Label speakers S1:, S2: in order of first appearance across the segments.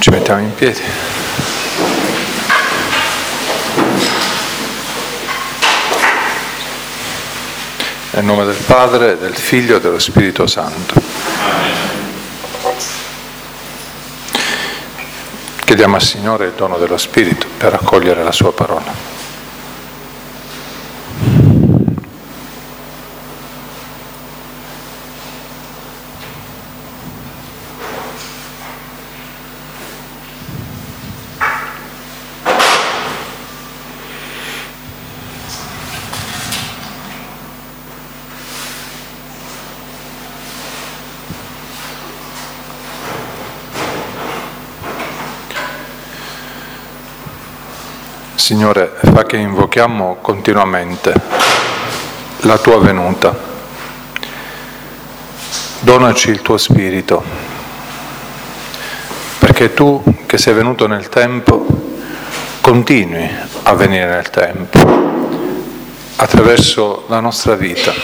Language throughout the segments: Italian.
S1: Ci mettiamo in piedi. Nel nome del Padre, del Figlio e dello Spirito Santo. Chiediamo al Signore il dono dello Spirito per accogliere la Sua parola. Signore, fa che invochiamo continuamente la Tua venuta. Donaci il Tuo Spirito, perché Tu, che sei venuto nel tempo, continui a venire nel tempo, attraverso la nostra vita.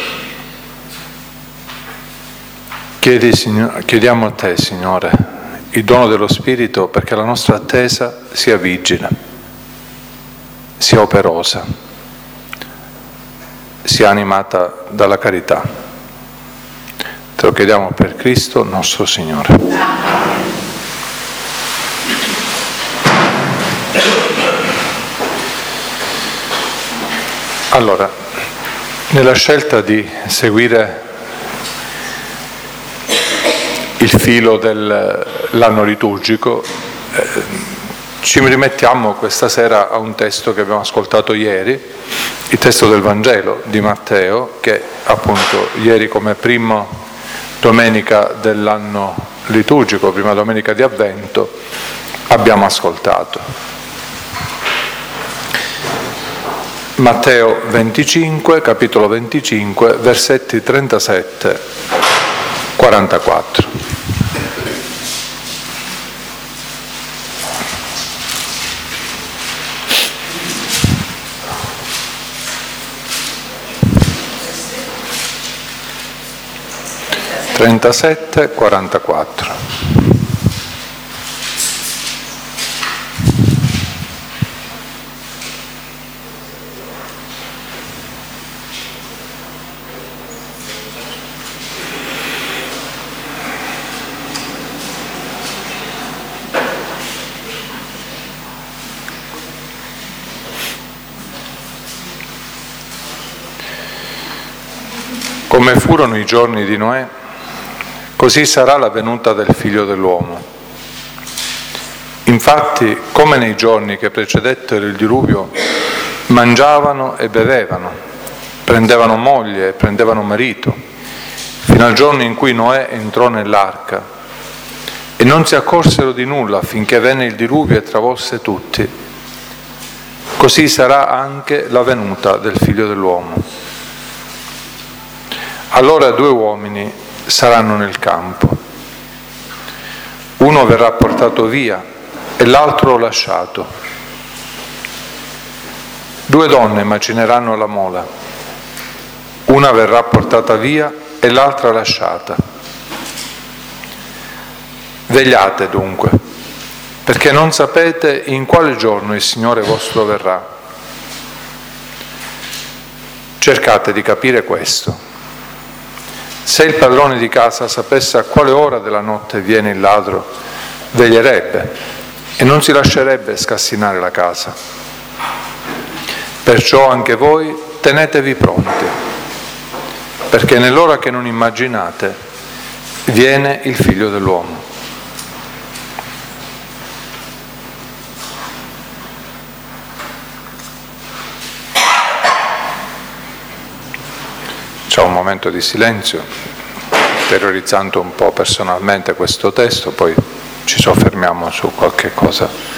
S1: Chiediamo a Te, Signore, il dono dello Spirito perché la nostra attesa sia vigile, sia operosa, sia animata dalla carità. Te lo chiediamo per Cristo nostro Signore. Allora, nella scelta di seguire il filo dell'anno liturgico, ci rimettiamo questa sera a un testo che abbiamo ascoltato ieri, il testo del Vangelo di Matteo, che appunto ieri come prima domenica dell'anno liturgico, prima domenica di Avvento, abbiamo ascoltato. Matteo 25, capitolo 25, versetti 37-44. Trentasette, 44. Come furono i giorni di Noè, così sarà la venuta del Figlio dell'uomo. Infatti, come nei giorni che precedettero il diluvio, mangiavano e bevevano, prendevano moglie e prendevano marito, fino al giorno in cui Noè entrò nell'arca, e non si accorsero di nulla finché venne il diluvio e travolse tutti. Così sarà anche la venuta del Figlio dell'uomo. Allora 2 uomini saranno nel campo. Uno verrà portato via e l'altro lasciato. 2 donne macineranno la mola. Una verrà portata via e l'altra lasciata. Vegliate dunque, perché non sapete in quale giorno il Signore vostro verrà. Cercate di capire questo. Se il padrone di casa sapesse a quale ora della notte viene il ladro, veglierebbe e non si lascerebbe scassinare la casa. Perciò anche voi tenetevi pronti, perché nell'ora che non immaginate viene il Figlio dell'uomo. C'è un momento di silenzio, interiorizzando un po' personalmente questo testo, poi ci soffermiamo su qualche cosa.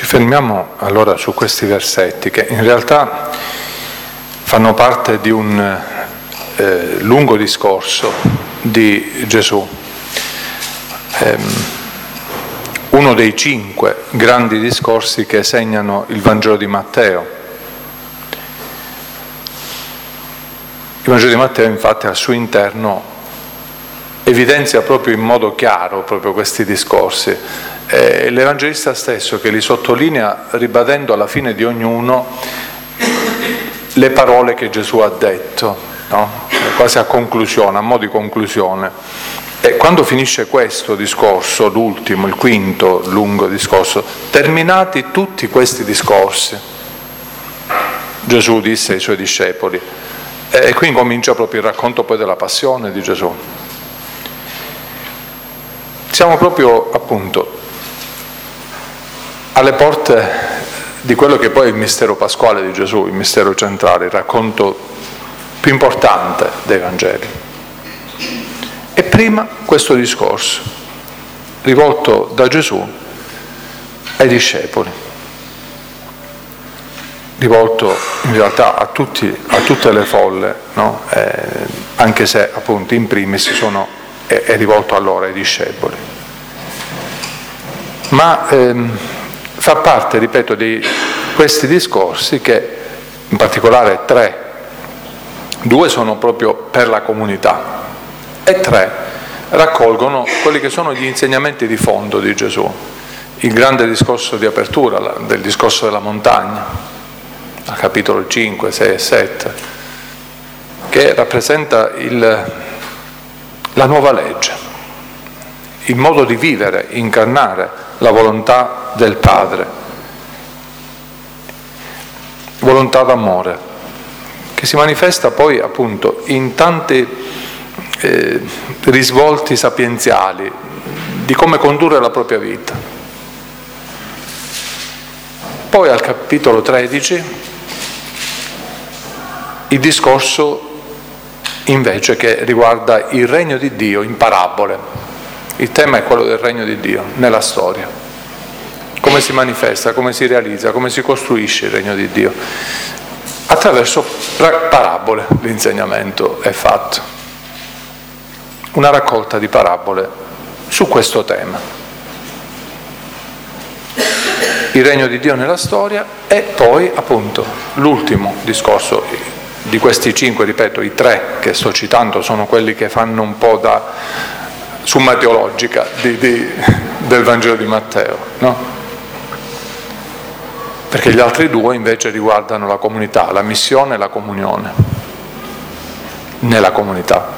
S1: fermiamo allora su questi versetti che in realtà fanno parte di un lungo discorso di Gesù, uno dei 5 grandi discorsi che segnano il Vangelo di Matteo. Il Vangelo di Matteo infatti al suo interno evidenzia proprio in modo chiaro proprio questi discorsi. L'Evangelista stesso che li sottolinea ribadendo alla fine di ognuno le parole che Gesù ha detto, no? Quasi a conclusione, a mo' di conclusione. E quando finisce questo discorso, l'ultimo, il quinto lungo discorso, terminati tutti questi discorsi, Gesù disse ai suoi discepoli, e qui comincia proprio il racconto poi della passione di Gesù. Siamo proprio appunto alle porte di quello che poi è il mistero pasquale di Gesù, il mistero centrale, il racconto più importante dei Vangeli. E prima questo discorso, rivolto da Gesù ai discepoli, rivolto in realtà a tutte le folle, no? Anche se appunto in primis è rivolto a loro, ai discepoli. Ma fa parte, ripeto, di questi discorsi che, in particolare 3, 2 sono proprio per la comunità e 3 raccolgono quelli che sono gli insegnamenti di fondo di Gesù, il grande discorso di apertura del discorso della montagna, al capitolo 5, 6 e 7, che rappresenta la nuova legge, il modo di vivere, incarnare la volontà del Padre, volontà d'amore, che si manifesta poi appunto in tanti risvolti sapienziali di come condurre la propria vita. Poi al capitolo 13 il discorso invece che riguarda il regno di Dio in parabole. Il tema è quello del regno di Dio nella storia. Come si manifesta, come si realizza, come si costruisce il regno di Dio. Attraverso parabole l'insegnamento è fatto. Una raccolta di parabole su questo tema. Il regno di Dio nella storia e poi appunto l'ultimo discorso di questi 5, ripeto, i 3 che sto citando sono quelli che fanno un po' da summa teologica del Vangelo di Matteo, no? Perché gli altri 2 invece riguardano la comunità, la missione e la comunione nella comunità.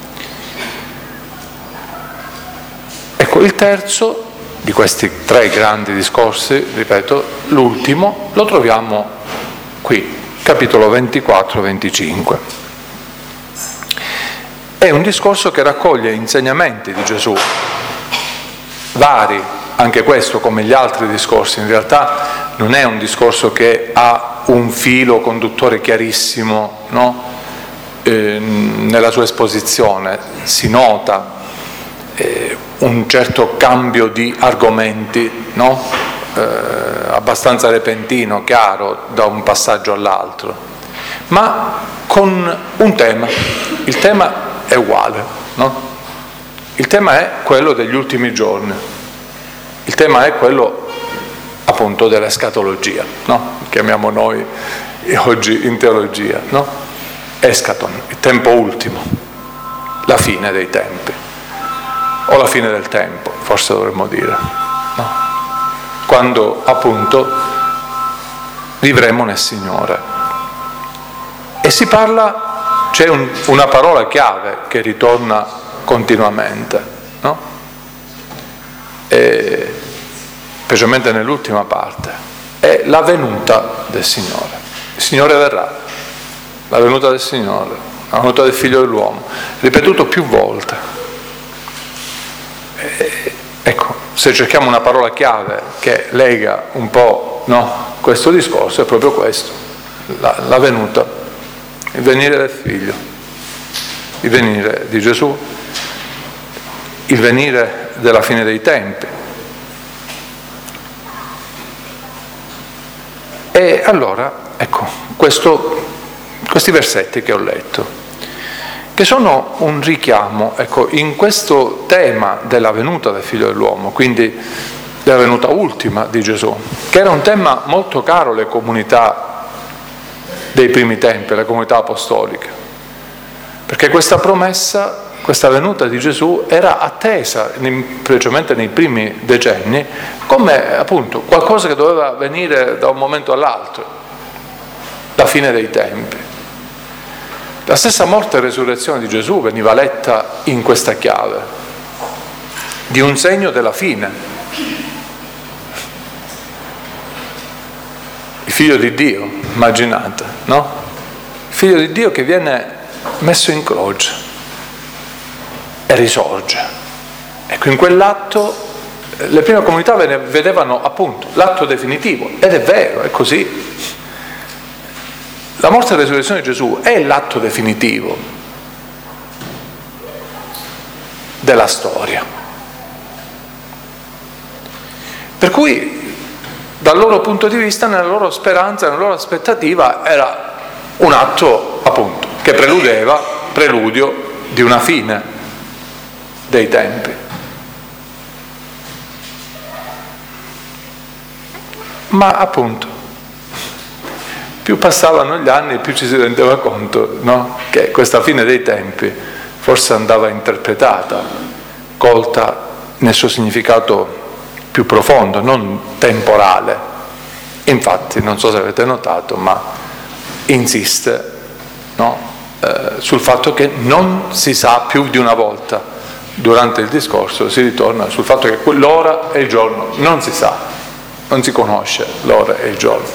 S1: Ecco, il terzo di questi 3 grandi discorsi, ripeto, l'ultimo, lo troviamo qui, capitolo 24-25. È un discorso che raccoglie insegnamenti di Gesù, vari, anche questo come gli altri discorsi, in realtà non è un discorso che ha un filo conduttore chiarissimo, no? Nella sua esposizione si nota un certo cambio di argomenti, no? Abbastanza repentino, chiaro, da un passaggio all'altro, ma con un tema. Il tema è uguale, no? Il tema è quello degli ultimi giorni, il tema è quello appunto dell'escatologia, no? Chiamiamo noi oggi in teologia, no? Eschaton, il tempo ultimo, la fine dei tempi, o la fine del tempo, forse dovremmo dire, no? Quando appunto vivremo nel Signore. E si parla, c'è una parola chiave che ritorna continuamente, no? E, specialmente nell'ultima parte, è la venuta del Signore. Il Signore verrà, la venuta del Signore, la venuta del Figlio dell'uomo, ripetuto più volte. Ecco, se cerchiamo una parola chiave che lega un po', no, questo discorso, è proprio questo, la venuta, il venire del Figlio, il venire di Gesù, il venire della fine dei tempi. E allora, ecco, questi versetti che ho letto, che sono un richiamo, ecco, in questo tema della venuta del Figlio dell'uomo, quindi della venuta ultima di Gesù, che era un tema molto caro alle comunità dei primi tempi, alle comunità apostoliche, perché questa promessa, questa venuta di Gesù era attesa, specialmente nei primi decenni, come appunto qualcosa che doveva avvenire da un momento all'altro, la fine dei tempi. La stessa morte e resurrezione di Gesù veniva letta in questa chiave, di un segno della fine. Il Figlio di Dio, immaginate, no? Il Figlio di Dio che viene messo in croce e risorge. Ecco, in quell'atto le prime comunità vedevano appunto l'atto definitivo, ed è vero, è così. La morte e la resurrezione di Gesù è l'atto definitivo della storia. Per cui, dal loro punto di vista, nella loro speranza, nella loro aspettativa, era un atto appunto che preludio di una fine dei tempi. Ma appunto, più passavano gli anni, più ci si rendeva conto, no? Che questa fine dei tempi forse andava interpretata, colta nel suo significato più profondo, non temporale. Infatti, non so se avete notato, ma insiste, no? Sul fatto che non si sa più di una volta. Durante il discorso si ritorna sul fatto che l'ora e il giorno non si sa, non si conosce l'ora e il giorno.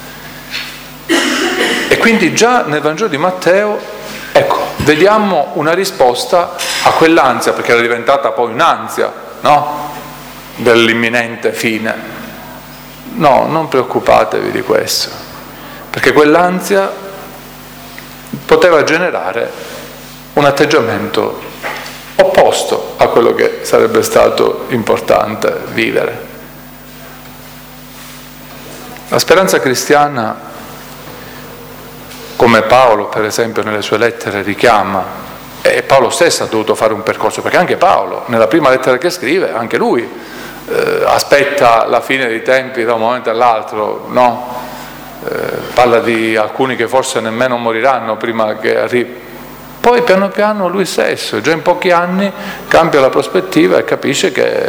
S1: E quindi già nel Vangelo di Matteo, ecco, vediamo una risposta a quell'ansia, perché era diventata poi un'ansia, no? Dell'imminente fine. No, non preoccupatevi di questo, perché quell'ansia poteva generare un atteggiamento opposto a quello che sarebbe stato importante vivere. La speranza cristiana, come Paolo per esempio nelle sue lettere richiama, e Paolo stesso ha dovuto fare un percorso, perché anche Paolo nella prima lettera che scrive, anche lui aspetta la fine dei tempi da un momento all'altro, no? Parla di alcuni che forse nemmeno moriranno prima che arrivi. Poi piano piano lui stesso, già in pochi anni, cambia la prospettiva e capisce che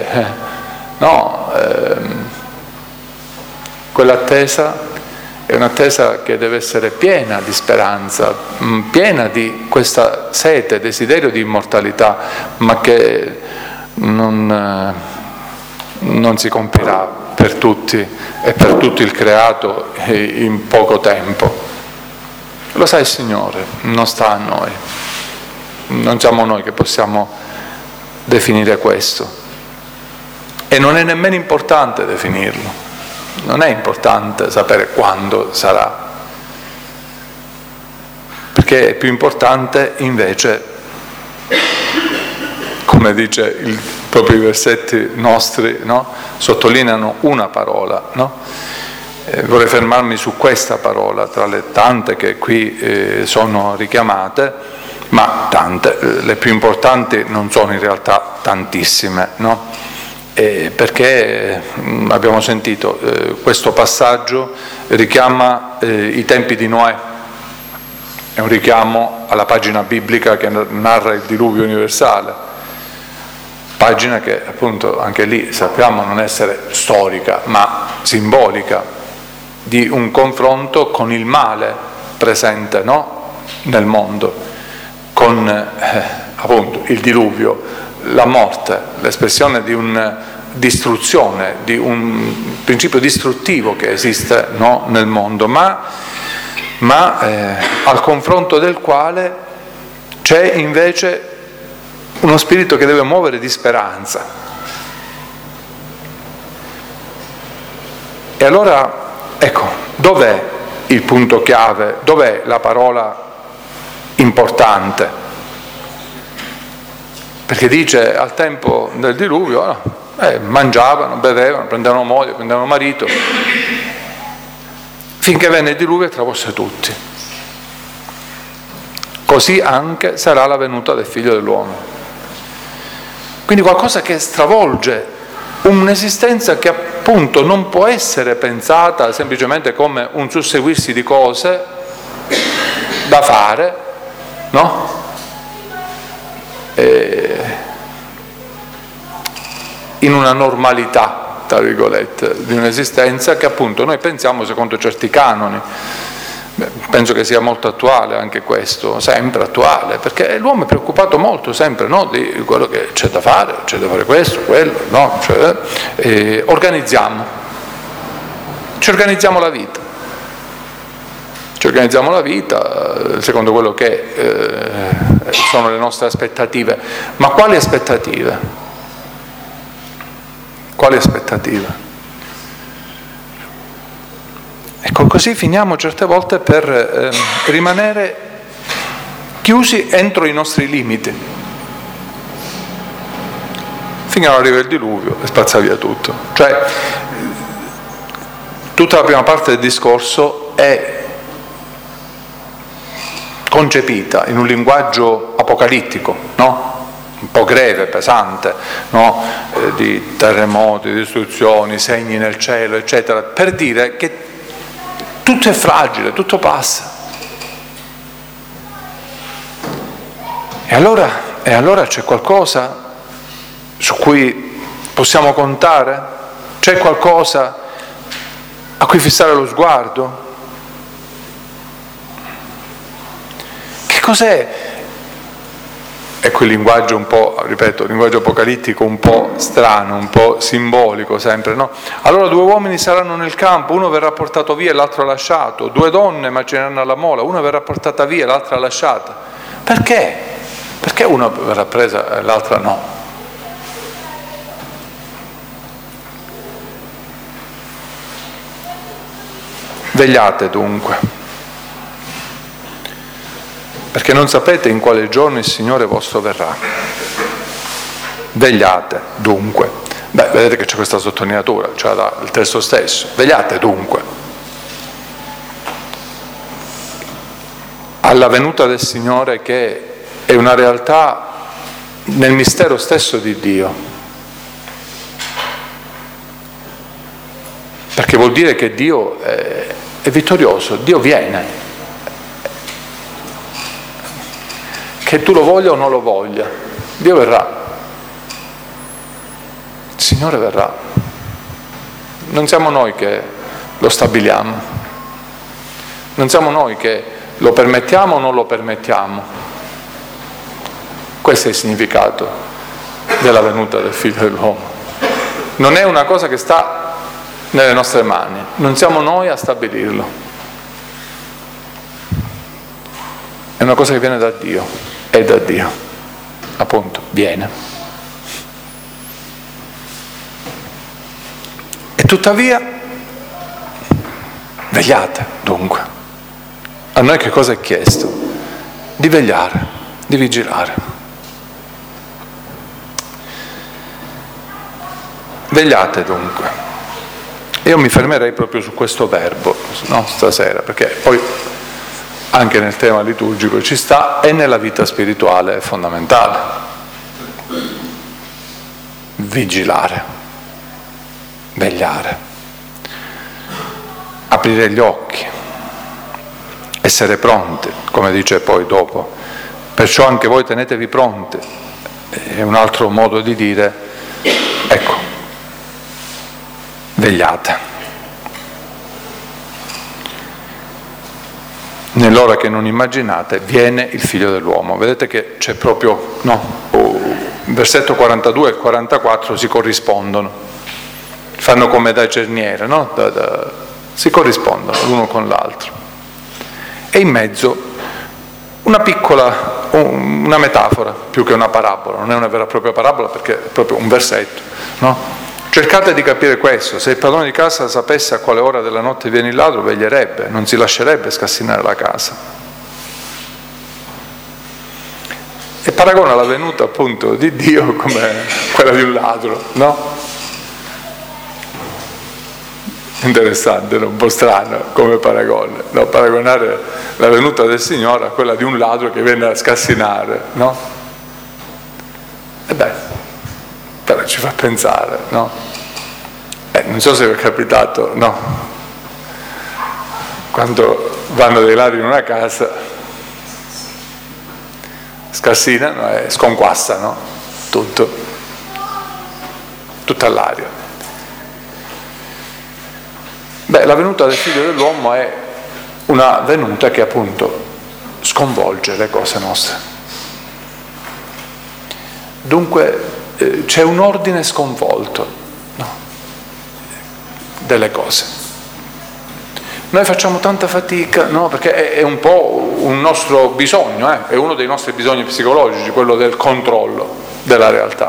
S1: quell'attesa è un'attesa che deve essere piena di speranza, piena di questa sete, desiderio di immortalità, ma che non si compirà per tutti e per tutto il creato in poco tempo. Lo sa il Signore, non sta a noi. Non siamo noi che possiamo definire questo. E non è nemmeno importante definirlo. Non è importante sapere quando sarà, perché è più importante invece, come dice proprio i versetti nostri, no? Sottolineano una parola, no? Vorrei fermarmi su questa parola tra le tante che qui sono richiamate, ma tante, le più importanti non sono in realtà tantissime, no? Perché abbiamo sentito questo passaggio richiama i tempi di Noè, è un richiamo alla pagina biblica che narra il diluvio universale, pagina che appunto anche lì sappiamo non essere storica ma simbolica di un confronto con il male presente, no? Nel mondo, con appunto il diluvio, la morte, l'espressione di una distruzione, di un principio distruttivo che esiste, no, nel mondo, ma al confronto del quale c'è invece uno spirito che deve muovere di speranza. E allora, ecco, dov'è il punto chiave? Dov'è la parola importante? Perché dice al tempo del diluvio mangiavano, bevevano, prendevano moglie, prendevano marito, finché venne il diluvio e travolse tutti. Così anche sarà la venuta del Figlio dell'uomo. Quindi qualcosa che stravolge un'esistenza che appunto non può essere pensata semplicemente come un susseguirsi di cose da fare, no? In una normalità, tra virgolette, di un'esistenza che appunto noi pensiamo secondo certi canoni. Penso che sia molto attuale anche questo, sempre attuale, perché l'uomo è preoccupato molto sempre, no, di quello che c'è da fare questo, quello, no, ci organizziamo la vita. Ci organizziamo la vita secondo quello che sono le nostre aspettative. Ma quali aspettative? Quali aspettative? Ecco, così finiamo certe volte per rimanere chiusi entro i nostri limiti. Finché non arriva il diluvio e spazza via tutto. Cioè, tutta la prima parte del discorso è concepita in un linguaggio apocalittico, no? Un po' greve, pesante, no? Di terremoti, distruzioni, segni nel cielo, eccetera, per dire che tutto è fragile, tutto passa. E allora c'è qualcosa su cui possiamo contare? C'è qualcosa a cui fissare lo sguardo? Che cos'è? Ecco il linguaggio un po', ripeto, il linguaggio apocalittico un po' strano, un po' simbolico sempre, no? Allora 2 uomini saranno nel campo, uno verrà portato via e l'altro lasciato, 2 donne macineranno alla mola, una verrà portata via e l'altra lasciata. Perché? Perché una verrà presa e l'altra no? Vegliate dunque, perché non sapete in quale giorno il Signore vostro verrà. Vegliate dunque. Vedete che c'è questa sottolineatura, cioè il testo stesso. Vegliate dunque. Alla venuta del Signore, che è una realtà nel mistero stesso di Dio. Perché vuol dire che Dio è vittorioso, Dio viene. Che tu lo voglia o non lo voglia, Dio verrà, il Signore verrà. Non siamo noi che lo stabiliamo, non siamo noi che lo permettiamo o non lo permettiamo. Questo è il significato della venuta del Figlio dell'uomo. Non è una cosa che sta nelle nostre mani, non siamo noi a stabilirlo, è una cosa che viene da Dio. È da Dio, appunto, viene. E tuttavia, vegliate dunque. A noi che cosa è chiesto? Di vegliare, di vigilare. Vegliate dunque. Io mi fermerei proprio su questo verbo, no, stasera, perché poi anche nel tema liturgico ci sta, e nella vita spirituale è fondamentale. Vigilare, vegliare, aprire gli occhi, essere pronti, come dice poi dopo. Perciò anche voi tenetevi pronti. È un altro modo di dire, ecco, vegliate. Nell'ora che non immaginate viene il Figlio dell'uomo. Vedete che c'è proprio, il versetto 42 e 44 si corrispondono, fanno come da cerniere, no? Si corrispondono l'uno con l'altro. E in mezzo una metafora più che una parabola, non è una vera e propria parabola perché è proprio un versetto, no? Cercate di capire questo: se il padrone di casa sapesse a quale ora della notte viene il ladro, veglierebbe, non si lascerebbe scassinare la casa. E paragona la venuta appunto di Dio come quella di un ladro, no? Interessante, un po' strano come paragone, no? Paragonare la venuta del Signore a quella di un ladro che viene a scassinare, no? E beh, però ci fa pensare, no? Non so se vi è capitato, no? Quando vanno dei ladri in una casa, scassinano e sconquassano tutto, tutta l'aria. Beh, la venuta del Figlio dell'uomo è una venuta che appunto sconvolge le cose nostre. Dunque c'è un ordine sconvolto, no? Delle cose. Noi facciamo tanta fatica, no? Perché è un po' un nostro bisogno, è uno dei nostri bisogni psicologici, quello del controllo della realtà.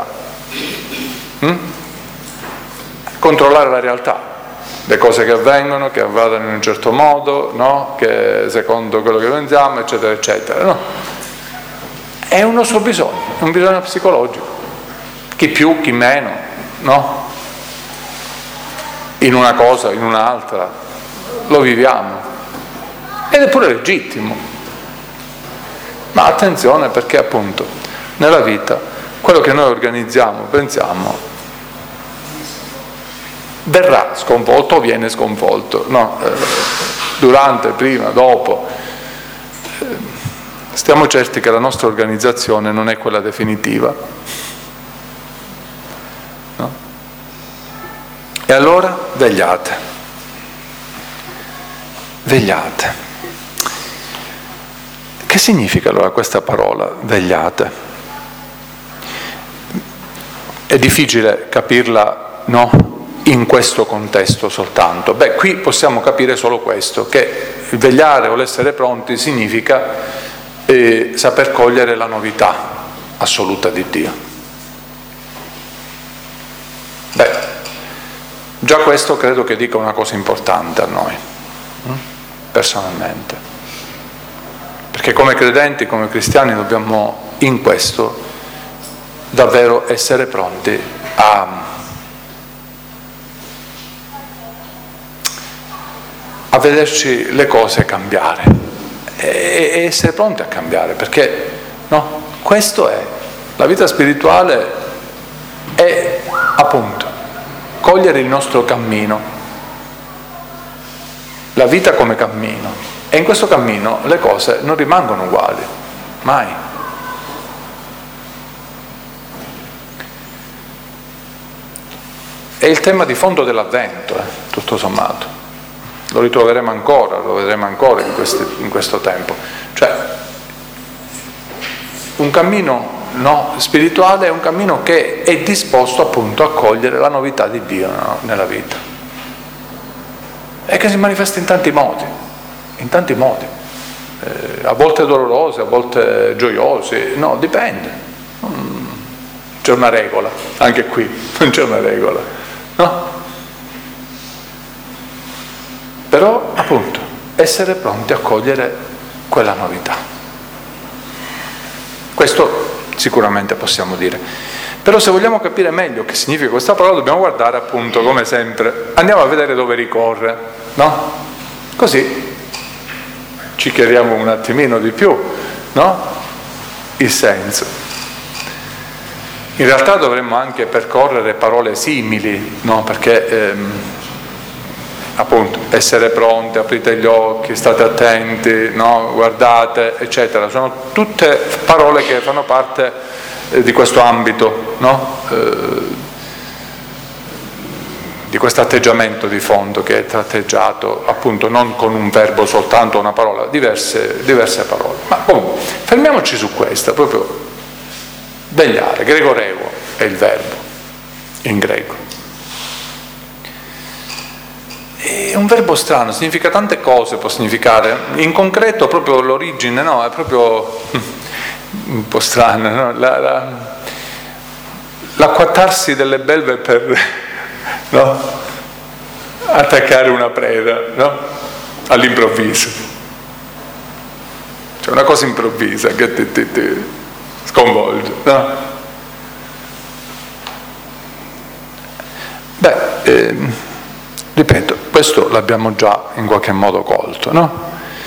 S1: Controllare la realtà. Le cose che avvengono, che avvadano in un certo modo, no? Che secondo quello che pensiamo, eccetera, eccetera. No? È un nostro bisogno, è un bisogno psicologico. Chi più, chi meno, no? In una cosa, in un'altra, lo viviamo. Ed è pure legittimo. Ma attenzione, perché appunto nella vita quello che noi organizziamo, pensiamo, verrà sconvolto o viene sconvolto, no? Durante, prima, dopo. Stiamo certi che la nostra organizzazione non è quella definitiva, no? E allora vegliate, vegliate. Che significa allora questa parola, vegliate? È difficile capirla, no? In questo contesto soltanto. Beh, qui possiamo capire solo questo, che il vegliare o l'essere pronti significa saper cogliere la novità assoluta di Dio. Beh, già questo credo che dica una cosa importante a noi, personalmente. Perché come credenti, come cristiani dobbiamo in questo davvero essere pronti a vederci le cose cambiare e essere pronti a cambiare, perché no? Questo è la vita spirituale, è appunto cogliere il nostro cammino, la vita come cammino, e in questo cammino le cose non rimangono uguali, mai. È il tema di fondo dell'Avvento, tutto sommato. Lo ritroveremo ancora, lo vedremo ancora in questo tempo. Cioè, un cammino spirituale è un cammino che è disposto appunto a cogliere la novità di Dio, no? Nella vita. E che si manifesta in tanti modi. A volte dolorosi, a volte gioiosi, no, dipende. C'è una regola, anche qui non c'è una regola, no? Però appunto essere pronti a cogliere quella novità, questo sicuramente possiamo dire. Però se vogliamo capire meglio che significa questa parola dobbiamo guardare appunto, come sempre, andiamo a vedere dove ricorre, no? Così ci chiariamo un attimino di più, no? Il senso. In realtà dovremmo anche percorrere parole simili, no? Perché appunto essere pronti, aprite gli occhi, state attenti, no? Guardate, eccetera, sono tutte parole che fanno parte di questo ambito, no? Di questo atteggiamento di fondo che è tratteggiato appunto non con un verbo soltanto, una parola, diverse parole. Ma comunque fermiamoci su questa, proprio vegliare, gregoreo è il verbo in greco. È un verbo strano, significa tante cose, può significare. In concreto proprio l'origine, no, è proprio un po' strana, no? L'acquattarsi delle belve per, no? Attaccare una preda, no? All'improvviso. Cioè una cosa improvvisa che ti sconvolge, no? Beh, ripeto, Questo l'abbiamo già in qualche modo colto, no?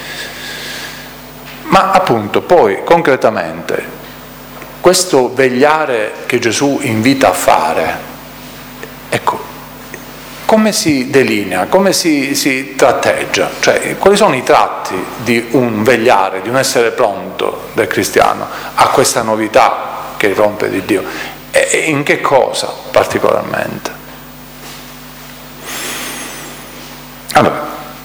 S1: Ma appunto poi concretamente questo vegliare che Gesù invita a fare, ecco, come si delinea, come si tratteggia? Cioè, quali sono i tratti di un vegliare, di un essere pronto del cristiano a questa novità che irrompe di Dio? E in che cosa particolarmente? Allora,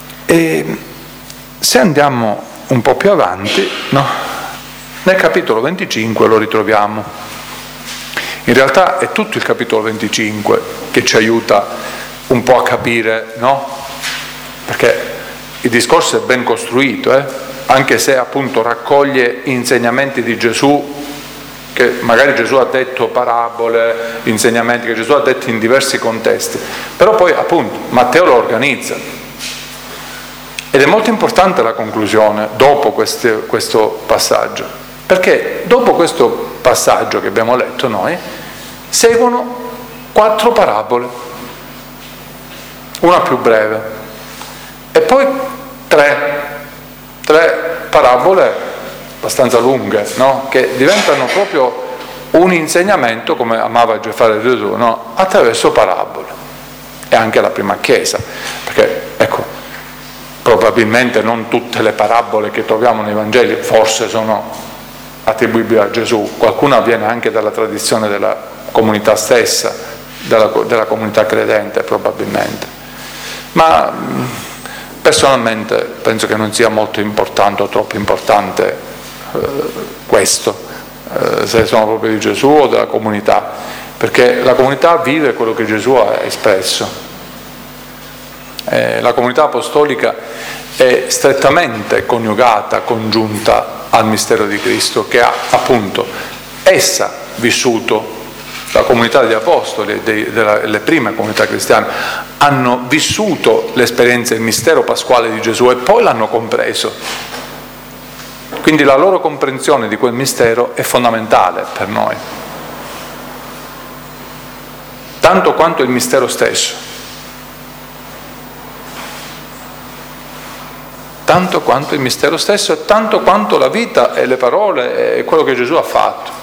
S1: se andiamo un po' più avanti, no? Nel capitolo 25 lo ritroviamo. In realtà è tutto il capitolo 25 che ci aiuta un po' a capire, no? Perché il discorso è ben costruito, anche se appunto raccoglie insegnamenti di Gesù, che magari Gesù ha detto parabole, insegnamenti che Gesù ha detto in diversi contesti, però poi appunto Matteo lo organizza. Ed è molto importante la conclusione dopo questo passaggio, perché dopo questo passaggio che abbiamo letto noi seguono 4 parabole, una più breve, e poi 3 parabole abbastanza lunghe, no? Che diventano proprio un insegnamento, come amava fare Gesù, no? Attraverso parabole, e anche la prima Chiesa, perché ecco, probabilmente non tutte le parabole che troviamo nei Vangeli forse sono attribuibili a Gesù, qualcuna viene anche dalla tradizione della comunità stessa, della comunità credente probabilmente. Ma personalmente penso che non sia molto importante o troppo importante questo, se sono proprio di Gesù o della comunità, perché la comunità vive quello che Gesù ha espresso. La comunità apostolica è strettamente coniugata, congiunta al mistero di Cristo, che ha appunto essa vissuto. La comunità degli apostoli, le prime comunità cristiane, hanno vissuto l'esperienza del mistero pasquale di Gesù e poi l'hanno compreso. Quindi la loro comprensione di quel mistero è fondamentale per noi, tanto quanto il mistero stesso. Tanto quanto il mistero stesso e tanto quanto la vita e le parole e quello che Gesù ha fatto.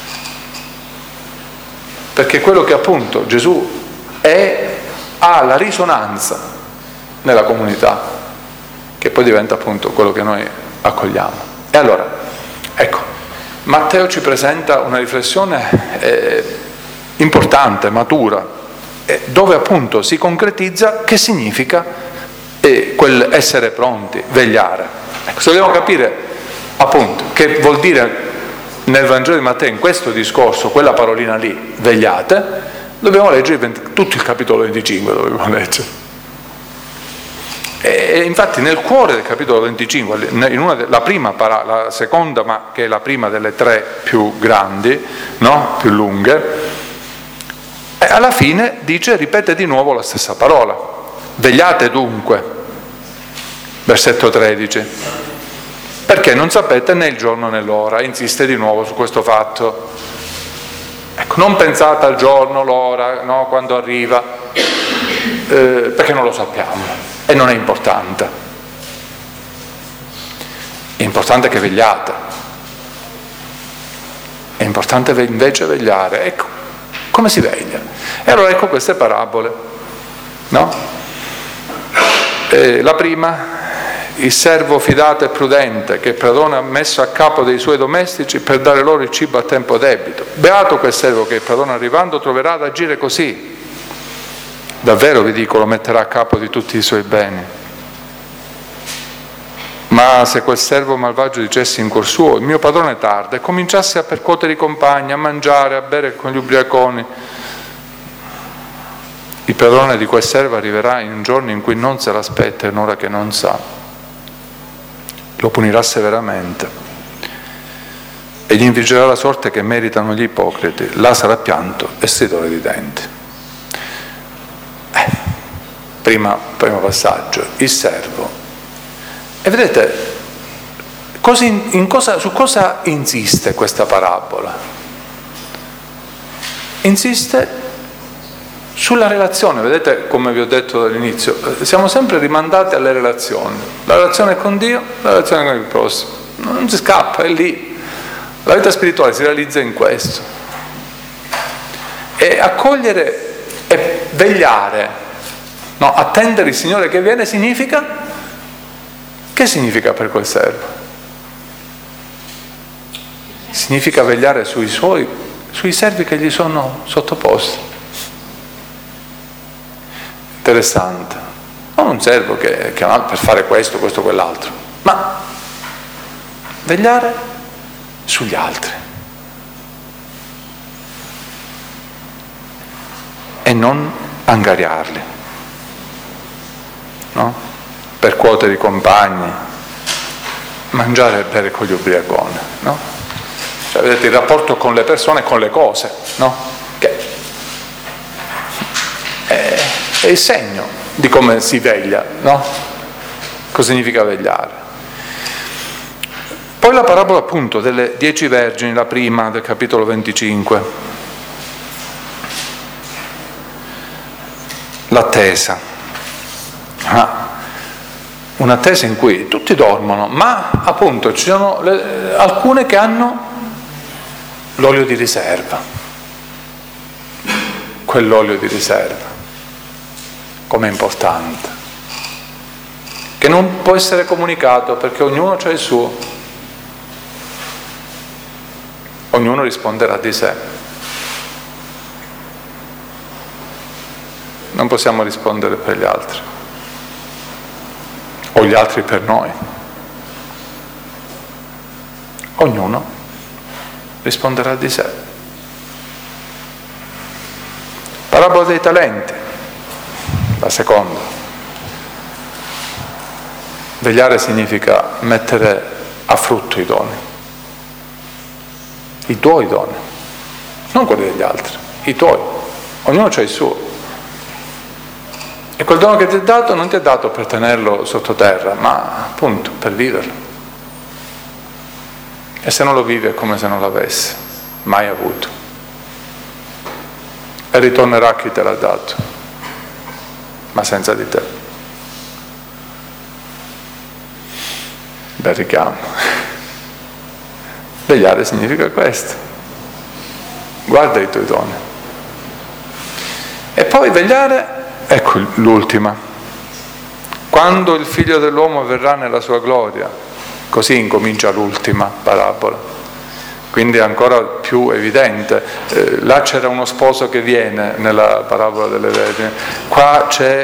S1: Perché quello che appunto Gesù ha la risonanza nella comunità, che poi diventa appunto quello che noi accogliamo. E allora, ecco, Matteo ci presenta una riflessione importante, matura, dove appunto si concretizza che significa quel essere pronti, vegliare. Ecco, se vogliamo capire appunto che vuol dire nel Vangelo di Matteo, in questo discorso, quella parolina lì, vegliate, dobbiamo leggere tutto il capitolo 25, dobbiamo leggere. E infatti nel cuore del capitolo 25, la seconda, ma che è la prima delle 3 più grandi, no? Più lunghe, alla fine ripete di nuovo la stessa parola. Vegliate dunque, versetto 13. Perché non sapete né il giorno né l'ora, insiste di nuovo su questo fatto. Ecco, non pensate al giorno, l'ora, no, quando arriva, perché non lo sappiamo e non è importante. È importante che vegliate. È importante invece vegliare. Ecco, come si veglia? E allora ecco queste parabole, no? La prima: il servo fidato e prudente che padrone ha messo a capo dei suoi domestici per dare loro il cibo a tempo debito. Beato quel servo che il padrone arrivando troverà ad agire così. Davvero vi dico, lo metterà a capo di tutti i suoi beni. Ma se quel servo malvagio dicesse in cuor suo: il mio padrone tarda, e cominciasse a percuotere i compagni, a mangiare, a bere con gli ubriaconi, il padrone di quel servo arriverà in un giorno in cui non se l'aspetta e un'ora che non sa. Lo punirà severamente e gli infliggerà la sorte che meritano gli ipocriti. Là sarà pianto e stridore di denti. Primo passaggio, il servo. E vedete, su cosa insiste questa parabola? Insiste sulla relazione. Vedete, come vi ho detto dall'inizio, siamo sempre rimandati alle relazioni. La relazione con Dio, la relazione con il prossimo. Non si scappa, è lì. La vita spirituale si realizza in questo. E accogliere e vegliare, no, attendere il Signore che viene significa? Che significa per quel servo? Significa vegliare sui servi che gli sono sottoposti. Interessante. Non un servo che per fare questo, quell'altro, ma vegliare sugli altri e non angariarli, no? Percuotere i compagni, mangiare e bere con gli ubriaconi, no? Cioè, vedete, il rapporto con le persone e con le cose, no? Che è il segno di come si veglia, no? Cosa significa vegliare? Poi la parabola appunto delle 10 vergini, la prima del capitolo 25. L'attesa. Un'attesa in cui tutti dormono, ma appunto ci sono alcune che hanno l'olio di riserva. Quell'olio di riserva. Com'è importante, che non può essere comunicato perché ognuno ha il suo, ognuno risponderà di sé, non possiamo rispondere per gli altri o gli altri per noi, ognuno risponderà di sé. Parabola dei talenti, la seconda. Vegliare significa mettere a frutto i doni, i tuoi doni, non quelli degli altri, i tuoi. Ognuno ha il suo. E quel dono che ti è dato non ti è dato per tenerlo sottoterra, ma appunto per viverlo. E se non lo vivi è come se non l'avesse mai avuto. E ritornerà a chi te l'ha dato, ma senza di te. Bel richiamo. Vegliare significa questo. Guarda i tuoi doni. E poi vegliare, ecco l'ultima. Quando il Figlio dell'uomo verrà nella sua gloria, così incomincia l'ultima parabola. Quindi è ancora più evidente. Là c'era uno sposo che viene nella parabola delle vergini, qua c'è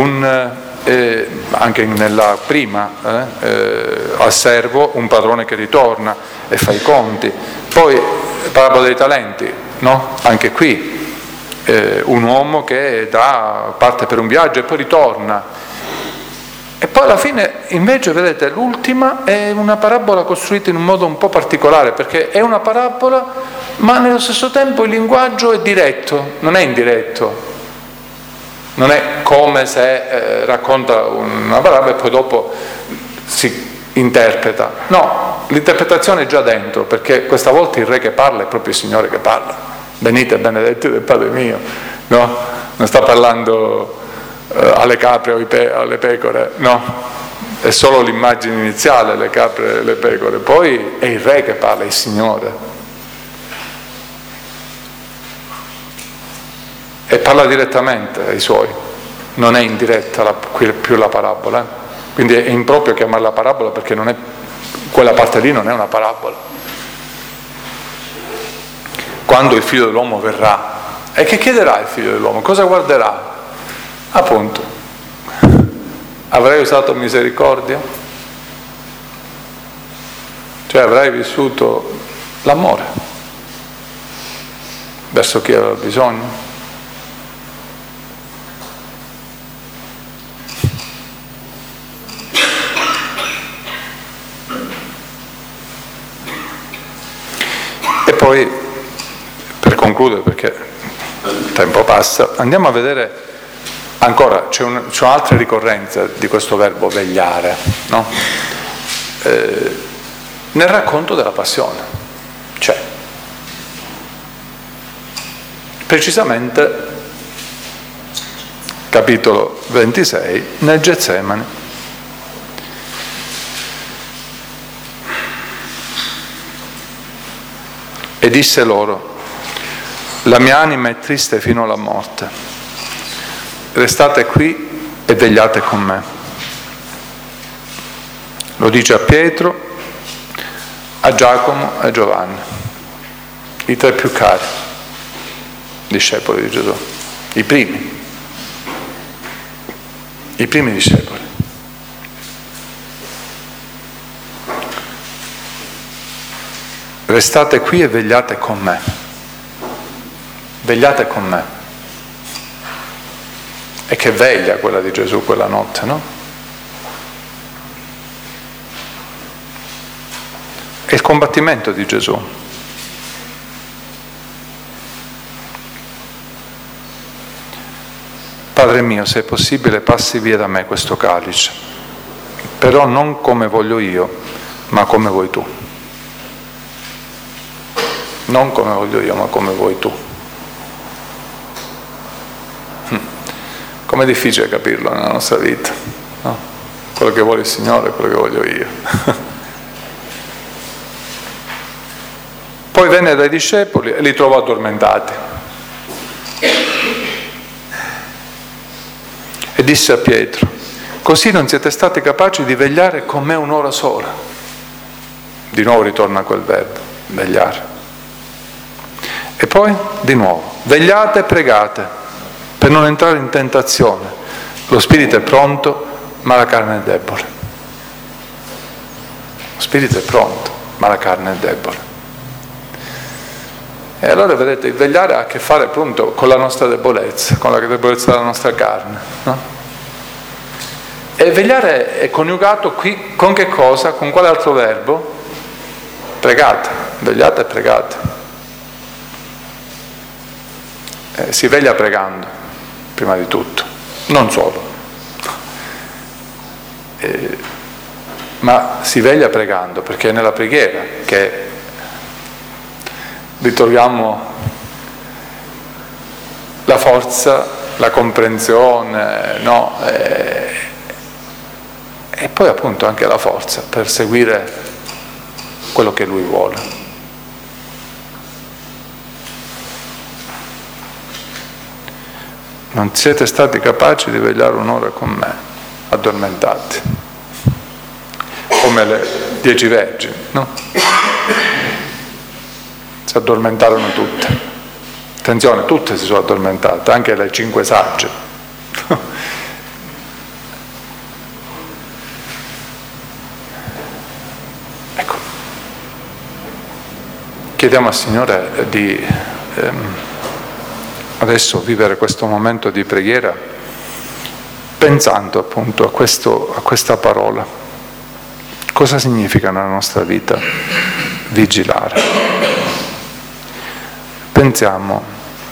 S1: anche nella prima, al servo un padrone che ritorna e fa i conti. Poi parabola dei talenti, no? Anche qui un uomo che parte per un viaggio e poi ritorna. E poi alla fine invece, vedete, l'ultima è una parabola costruita in un modo un po' particolare, perché è una parabola ma nello stesso tempo il linguaggio è diretto, non è indiretto, non è come se racconta una parabola e poi dopo si interpreta. No, l'interpretazione è già dentro, perché questa volta il re che parla è proprio il Signore che parla. Venite benedetti del Padre mio, no? Non sta parlando alle capre o alle pecore, no, è solo l'immagine iniziale, le capre e le pecore, poi è il re che parla, è il Signore, e parla direttamente ai suoi, non è in diretta più la parabola, quindi è improprio chiamarla parabola, perché non è, quella parte lì non è una parabola. Quando il Figlio dell'uomo verrà, e che chiederà il Figlio dell'uomo? Cosa guarderà? Appunto, avrai usato misericordia? Cioè avrai vissuto l'amore verso chi aveva bisogno? E poi, per concludere, perché il tempo passa, andiamo a vedere ancora, c'è un'altra ricorrenza di questo verbo vegliare, no? Nel racconto della passione, cioè precisamente capitolo 26, nel Getsemani. E disse loro: la mia anima è triste fino alla morte, restate qui e vegliate con me. Lo dice a Pietro, a Giacomo e a Giovanni, i tre più cari discepoli di Gesù, i primi discepoli. Restate qui e vegliate con me. Vegliate con me. E che veglia quella di Gesù quella notte, no? È il combattimento di Gesù. Padre mio, se è possibile, passi via da me questo calice, però non come voglio io, ma come vuoi tu. Non come voglio io, ma come vuoi tu. Com'è difficile capirlo nella nostra vita, no? Quello che vuole il Signore è quello che voglio io. Poi venne dai discepoli e li trovò addormentati. E disse a Pietro: così non siete stati capaci di vegliare con me un'ora sola. Di nuovo ritorna quel verbo, vegliare. E poi, di nuovo, vegliate e pregate per non entrare in tentazione. Lo spirito è pronto, ma la carne è debole. Lo spirito è pronto, ma la carne è debole. E allora vedete, il vegliare ha a che fare appunto con la nostra debolezza, con la debolezza della nostra carne, no? E vegliare è coniugato qui con che cosa? Con quale altro verbo? Pregate, vegliate e pregate. Si veglia pregando, prima di tutto, non solo, ma si veglia pregando, perché è nella preghiera che ritroviamo la forza, la comprensione, no? E poi appunto anche la forza per seguire quello che Lui vuole. Non siete stati capaci di vegliare un'ora con me, addormentati, come le 10 vergini, no? Si addormentarono tutte. Attenzione, tutte si sono addormentate, anche le 5 sagge. Ecco. Chiediamo al Signore di adesso vivere questo momento di preghiera pensando appunto a questa parola. Cosa significa nella nostra vita vigilare? Pensiamo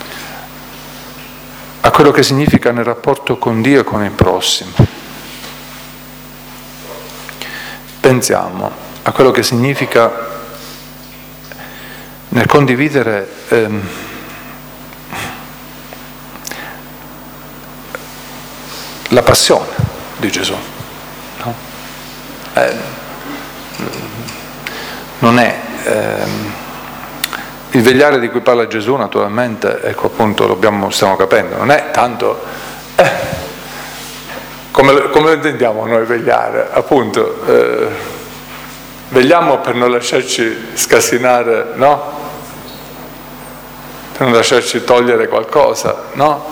S1: a quello che significa nel rapporto con Dio e con il prossimo. Pensiamo a quello che significa nel condividere la passione di Gesù, no? Non è il vegliare di cui parla Gesù, naturalmente, ecco appunto stiamo capendo, non è tanto come lo intendiamo noi vegliare, appunto vegliamo per non lasciarci scassinare, no? Per non lasciarci togliere qualcosa, no?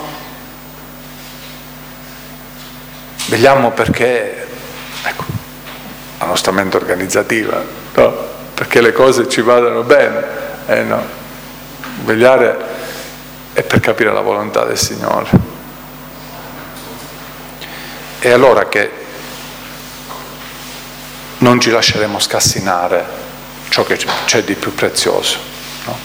S1: Vegliamo perché, ecco, la nostra mente organizzativa, no? Perché le cose ci vadano bene, no. Vegliare è per capire la volontà del Signore. E allora che non ci lasceremo scassinare ciò che c'è di più prezioso, no?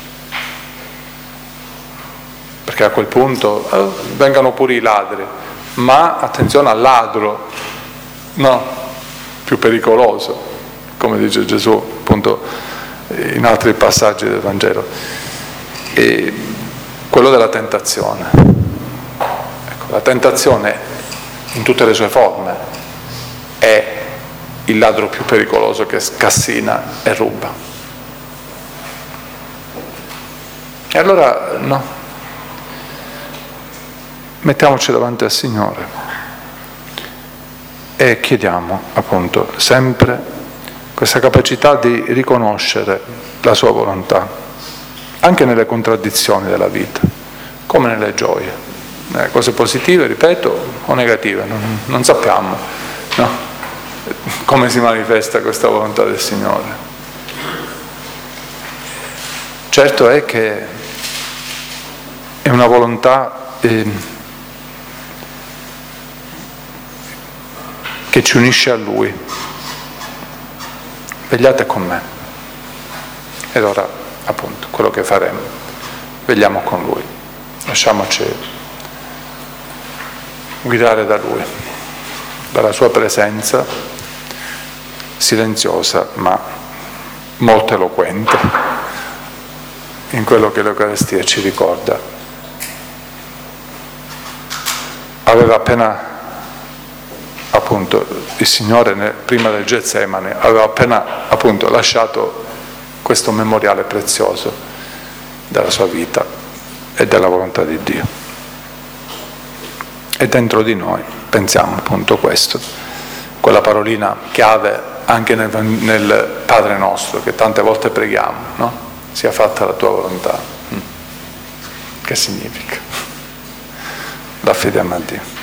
S1: Perché a quel punto vengano pure i ladri, ma attenzione al ladro, no, più pericoloso, come dice Gesù appunto in altri passaggi del Vangelo, e quello della tentazione. Ecco. La tentazione in tutte le sue forme è il ladro più pericoloso che scassina e ruba. E allora no, mettiamoci davanti al Signore e chiediamo appunto sempre questa capacità di riconoscere la sua volontà, anche nelle contraddizioni della vita, come nelle gioie, cose positive, ripeto, o negative, non sappiamo, no? Come si manifesta questa volontà del Signore. Certo è che è una volontà che ci unisce a Lui. Vegliate con me. Ed ora, appunto, quello che faremo, vegliamo con Lui. Lasciamoci guidare da Lui, dalla Sua presenza silenziosa ma molto eloquente in quello che l'Eucaristia ci ricorda. Aveva appena, appunto, il Signore prima del Getsemani aveva appena appunto lasciato questo memoriale prezioso della sua vita e della volontà di Dio. E dentro di noi pensiamo appunto questo, quella parolina chiave anche nel Padre nostro che tante volte preghiamo, no? Sia fatta la tua volontà. Che significa? L'affidiamo a Dio.